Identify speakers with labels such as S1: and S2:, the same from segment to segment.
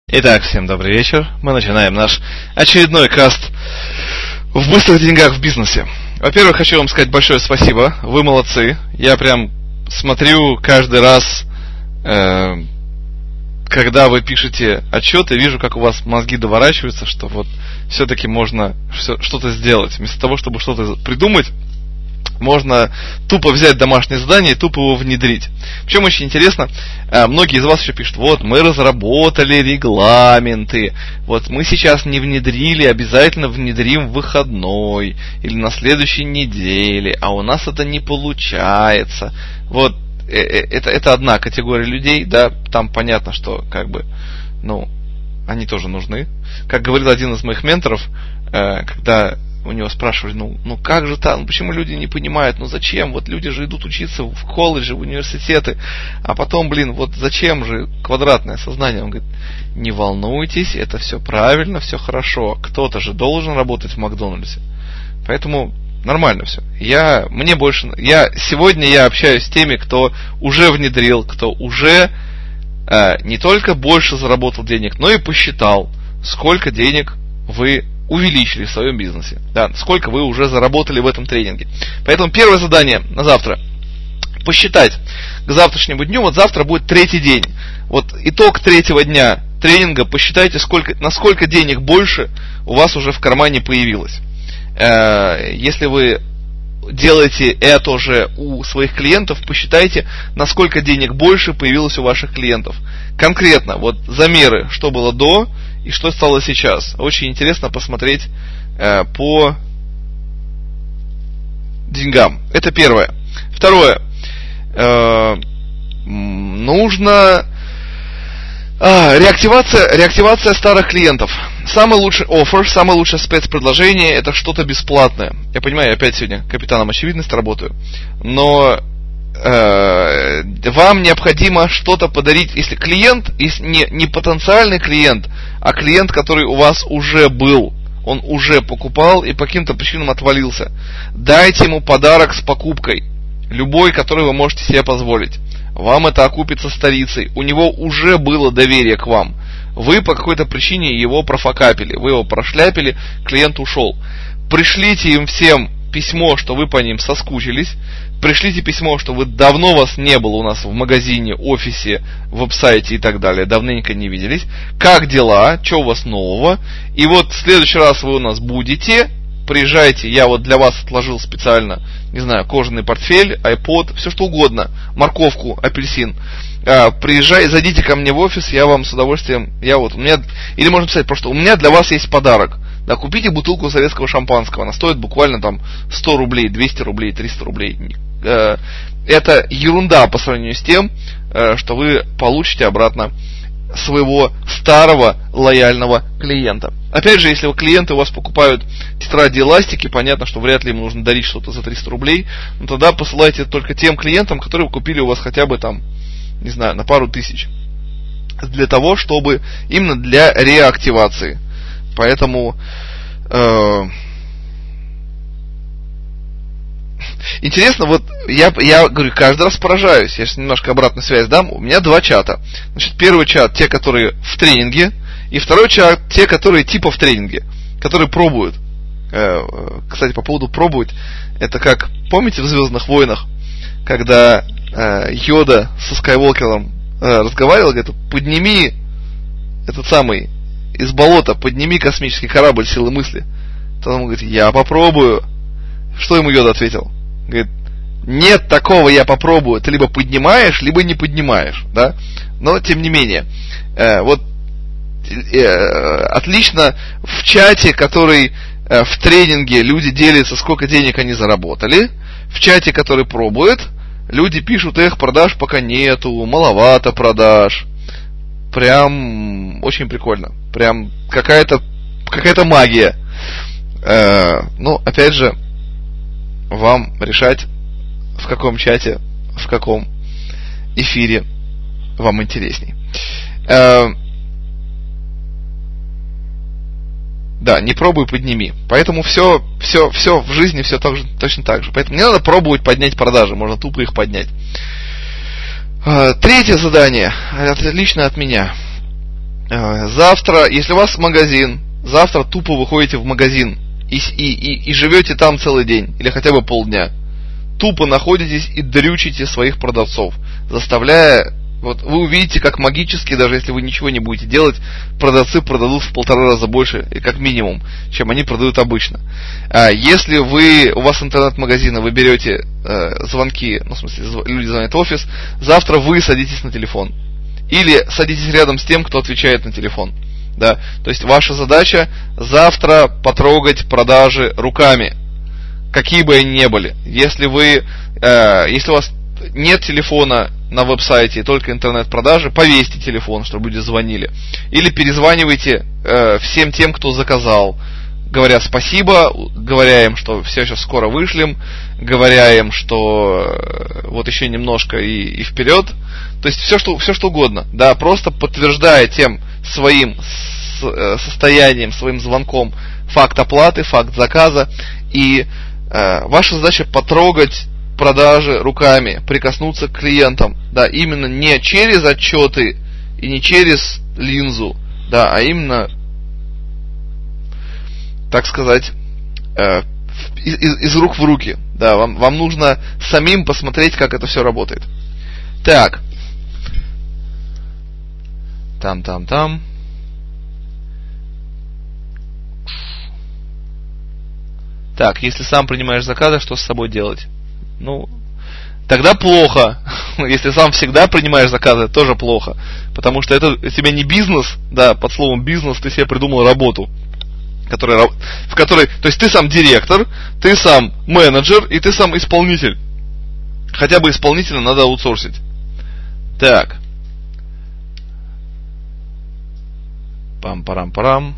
S1: Итак, всем добрый вечер. Мы начинаем наш очередной каст в быстрых деньгах в бизнесе. Во-первых, хочу вам сказать большое спасибо. Вы молодцы. Я прям смотрю каждый раз, когда вы пишете отчет, и вижу, как у вас мозги доворачиваются, что вот все-таки можно что-то сделать. Вместо того, чтобы что-то придумать, можно тупо взять домашнее задание и тупо его внедрить. Причем очень интересно, многие из вас еще пишут: вот мы разработали регламенты, вот мы сейчас не внедрили, обязательно внедрим в выходной или на следующей неделе, а у нас это не получается. Вот это одна категория людей, да, там понятно, что они тоже нужны. Как говорил один из моих менторов, когда у него спрашивали, ну как же так, почему люди не понимают, зачем, вот люди же идут учиться в колледжи, в университеты, а потом, вот зачем же квадратное сознание? Он говорит: не волнуйтесь, это все правильно, все хорошо, кто-то же должен работать в Макдональдсе, поэтому нормально все. Сегодня я общаюсь с теми, кто уже внедрил, кто уже не только больше заработал денег, но и посчитал, сколько денег вы увеличили в своем бизнесе, да, сколько вы уже заработали в этом тренинге. Поэтому первое задание на завтра — посчитать к завтрашнему дню. Вот завтра будет 3-й день. Вот итог 3-го дня тренинга. Посчитайте, насколько денег больше у вас уже в кармане появилось. Если вы делаете это же у своих клиентов, посчитайте, насколько денег больше появилось у ваших клиентов. Конкретно, вот замеры, что было до и что стало сейчас. Очень интересно посмотреть по деньгам. Это первое. Второе. Нужно реактивация старых клиентов. Самый лучший оффер, самое лучшее спецпредложение — это что-то бесплатное. Я понимаю, я опять сегодня капитаном очевидности работаю, но вам необходимо что-то подарить. Если клиент, не потенциальный клиент, а клиент, который у вас уже был, он уже покупал и по каким-то причинам отвалился, дайте ему подарок с покупкой, любой, который вы можете себе позволить. Вам это окупится старицей. У него уже было доверие к вам. Вы по какой-то причине его профокапили, вы его прошляпили, клиент ушел. Пришлите им всем письмо, что вы по ним соскучились. Пришлите письмо, что давно вас не было у нас в магазине, офисе, веб-сайте и так далее. Давненько не виделись. Как дела? Что у вас нового? И вот в следующий раз вы у нас будете. Приезжайте, я вот для вас отложил специально, не знаю, кожаный портфель, iPod, все что угодно, морковку, апельсин. Приезжайте, зайдите ко мне в офис, я вам с удовольствием, или можно писать просто: у меня для вас есть подарок. Да, купите бутылку советского шампанского, она стоит буквально 100 рублей, 200 рублей, 300 рублей. Это ерунда по сравнению с тем, что вы получите обратно своего старого лояльного клиента. Опять же, если клиенты у вас покупают тетради эластики, понятно, что вряд ли им нужно дарить что-то за 300 рублей, но тогда посылайте только тем клиентам, которые купили у вас хотя бы на пару тысяч. Для того, чтобы именно для реактивации. Поэтому интересно, вот я говорю, каждый раз поражаюсь. Я сейчас немножко обратную связь дам. У меня 2 чата. Значит, первый чат — те, которые в тренинге, и второй чат — те, которые типа в тренинге, которые пробуют. Кстати, по поводу пробовать, это как, помните, в «Звездных войнах», когда Йода со Скайуокером разговаривал, говорит: подними из болота, подними космический корабль силы мысли. Тогда он говорит: я попробую. Что ему Йода ответил? Говорит: нет такого «я попробую», ты либо поднимаешь, либо не поднимаешь, да? Но тем не менее, отлично в чате, который в тренинге, люди делятся, сколько денег они заработали. В чате, который пробует, люди пишут: продаж пока нету, маловато продаж. Прям очень прикольно. Прям какая-то магия. Опять же, вам решать, в каком чате, в каком эфире вам интересней. Да, не пробуй, подними. Поэтому все в жизни все точно так же. Поэтому не надо пробовать поднять продажи, можно тупо их поднять. 3-е задание, лично от меня. Завтра, если у вас магазин, завтра тупо выходите в магазин и живете там целый день, или хотя бы полдня. Тупо находитесь и дрючите своих продавцов, заставляя... Вот вы увидите, как магически, даже если вы ничего не будете делать, продавцы продадут в 1,5 раза больше, как минимум, чем они продают обычно. Если у вас интернет-магазин, вы берете звонки, ну, в смысле, люди звонят в офис, завтра вы садитесь на телефон. Или садитесь рядом с тем, кто отвечает на телефон. Да? То есть ваша задача завтра потрогать продажи руками, какие бы они ни были. Если у вас нет телефона на веб-сайте, только интернет-продажи, повесьте телефон, чтобы люди звонили. Или перезванивайте всем тем, кто заказал, говоря спасибо, говоря им, что все сейчас скоро вышлем, говоря им, что вот еще немножко и вперед. То есть все что угодно. Да, просто подтверждая тем своим состоянием, своим звонком факт оплаты, факт заказа. И ваша задача потрогать продажи руками, прикоснуться к клиентам, да, именно не через отчеты и не через линзу, да, а именно, так сказать, из рук в руки, да, вам нужно самим посмотреть, как это все работает. Так, там. Так, если сам принимаешь заказы, что с собой делать? Ну, тогда плохо. Если сам всегда принимаешь заказы, тоже плохо. Потому что это у тебя не бизнес, да, под словом бизнес ты себе придумал работу, в которой, то есть ты сам директор, ты сам менеджер и ты сам исполнитель. Хотя бы исполнителя надо аутсорсить. Так. Пам-парам-парам.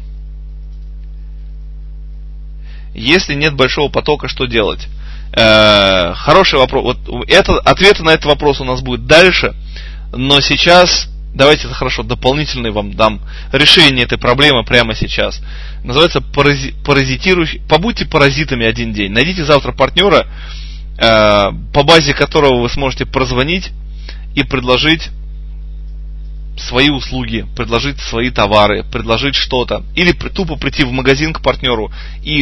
S1: Если нет большого потока, что делать? Хороший вопрос. Вот ответы на этот вопрос у нас будет дальше, но сейчас давайте хорошо дополнительный вам дам решение этой проблемы прямо сейчас. Называется паразитирующий. Побудьте паразитами один день. Найдите завтра партнера, по базе которого вы сможете прозвонить и предложить свои услуги, предложить свои товары, предложить что-то. Или тупо прийти в магазин к партнеру и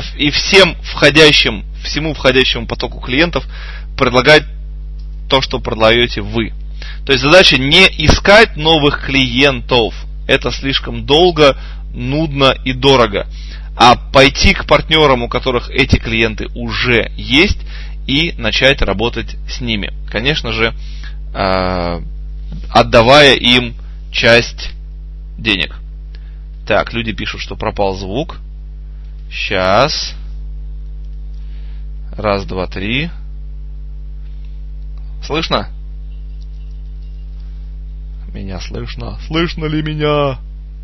S1: всему входящему потоку клиентов предлагать то, что продаете вы. То есть задача не искать новых клиентов. Это слишком долго, нудно и дорого. А пойти к партнерам, у которых эти клиенты уже есть, и начать работать с ними. Конечно же, отдавая им часть денег. Так, люди пишут, что пропал звук. Сейчас. 1, 2, 3. Слышно? Меня слышно? Слышно ли меня?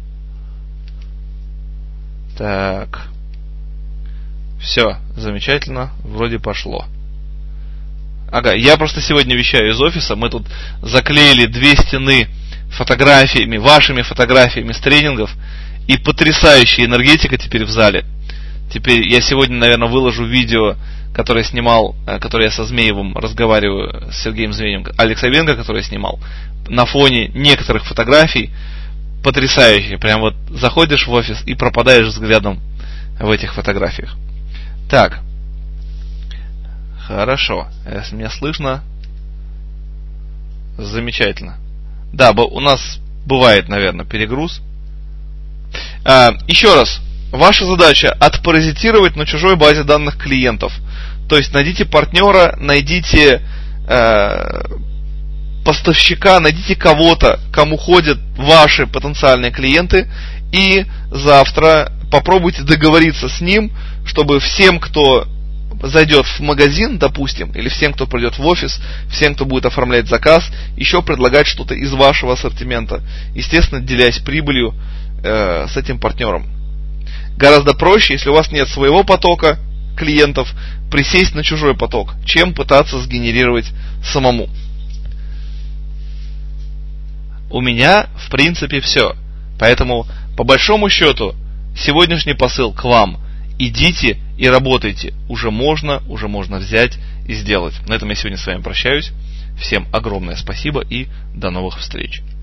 S1: Так. Все, замечательно. Вроде пошло. Ага, я просто сегодня вещаю из офиса. Мы тут заклеили 2 стены фотографиями, вашими фотографиями с тренингов. И потрясающая энергетика теперь в зале. Теперь я сегодня, наверное, выложу видео, которое я со Змеевым разговариваю, с Сергеем Змеевым, Алекса Венга, который я снимал, на фоне некоторых фотографий. Потрясающе. Прям вот заходишь в офис и пропадаешь взглядом в этих фотографиях. Так. Хорошо. Если меня слышно, замечательно. Да, у нас бывает, наверное, перегруз. Еще раз. Ваша задача отпаразитировать на чужой базе данных клиентов. То есть найдите партнера, найдите поставщика, найдите кого-то, кому ходят ваши потенциальные клиенты, и завтра попробуйте договориться с ним, чтобы всем, кто зайдет в магазин, допустим, или всем, кто придет в офис, всем, кто будет оформлять заказ, еще предлагать что-то из вашего ассортимента, естественно, делясь прибылью с этим партнером. Гораздо проще, если у вас нет своего потока клиентов, присесть на чужой поток, чем пытаться сгенерировать самому. У меня, в принципе, все. Поэтому, по большому счету, сегодняшний посыл к вам. Идите и работайте. Уже можно взять и сделать. На этом я сегодня с вами прощаюсь. Всем огромное спасибо и до новых встреч.